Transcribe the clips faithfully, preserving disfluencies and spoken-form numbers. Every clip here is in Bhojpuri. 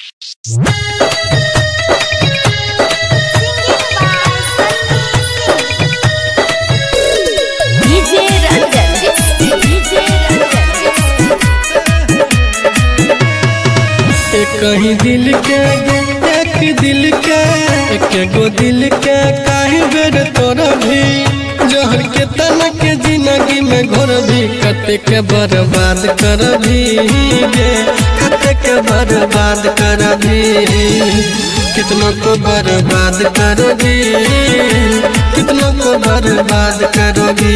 कहीं दिल के एक दिल के एक गो दिल के काहे बेर तोरा भी जहर के तना के जिंदगी में घोर भी कते के बर्बाद कर भी गे कते के बर्बाद कर भी कितनों को बर्बाद कर भी कितनों को बर्बाद कर भी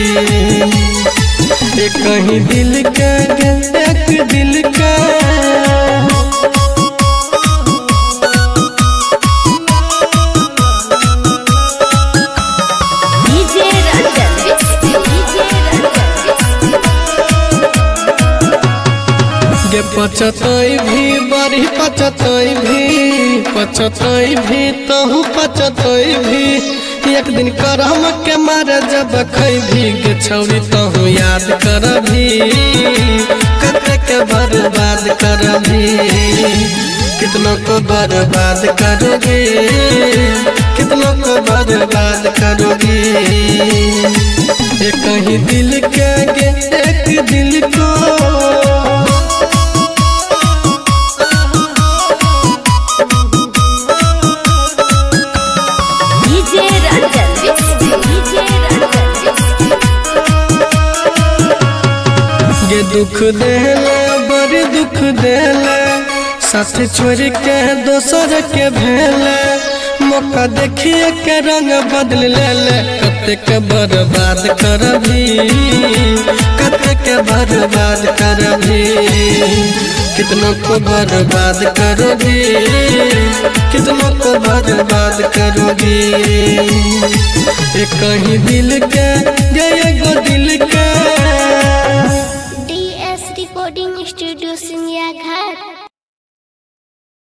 एक कहीं दिल के एक दिल के पचतई भी बड़ी पचतई भी पचतई भी तहु पचतई भी एक दिन करम के मारे जब खई भी गे छौरी तहु याद कर भी कते के बर्बाद कर भी कितनों को बर्बाद करोगी कितनों को बर्बाद करोगी एक कहीं दिल के गे एक दिल को दुख देले बड़ी दुख देले साथ छोड़ के दोसर के भेले मौका देखिए के रंग बदल ले ले कते के बर्बाद कर भी कते के बर्बाद कर भी कितनों को बर्बाद करोगी कितनों को बर्बाद करोगी एक कहीं दिल के गए गो दिल के रिकॉर्डिंग स्टूडियो सिंगिया घाट।